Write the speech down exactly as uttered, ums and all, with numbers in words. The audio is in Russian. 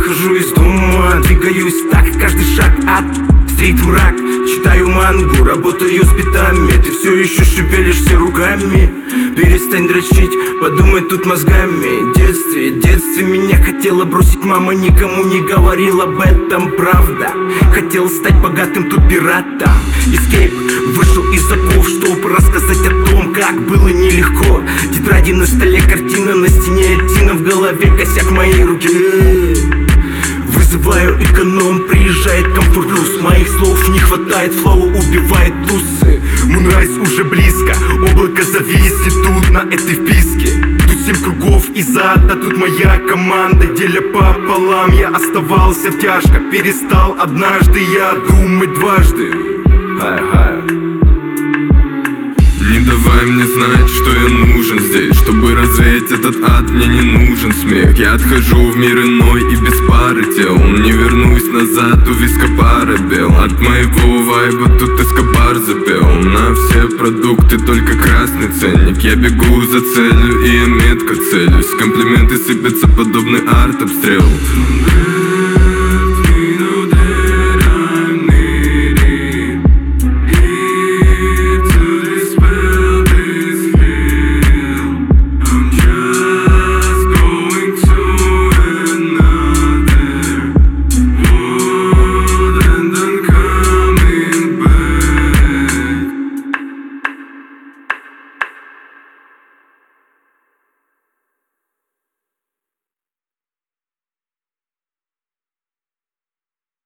выхожу из дома, двигаюсь так, каждый шаг от стрит-враг. Читаю мангу, работаю с битами, ты все еще шевелишься руками. Перестань дрочить, подумай тут мозгами. В детстве, в детстве меня хотела бросить мама, никому не говорил об этом, правда. Хотел стать богатым тут пиратом. Эскейп вышел из оков, чтобы рассказать о том, как было нелегко. Тетради на столе, картина на стене, Тина в голове, косяк моей руки. Вызываю эконом, приезжает комфорт плюс. Моих слов не хватает, флоу убивает тусы. Мунрайз уже близко, облако зависит тут на этой вписке. Тут семь кругов из ада, тут моя команда, деля пополам. Я оставался в тяжко, перестал однажды я думать дважды. Хай-хай. Не давай мне знать, что я нужен здесь. Чтобы развеять этот ад, мне не нужен смех. Я отхожу в мир иной и без пары тел. Не вернусь назад, у виска пара бел. От моего вайба тут эскобар запел. На все продукты только красный ценник. Я бегу за целью и я метко целюсь. Комплименты сыпятся подобный арт-обстрел.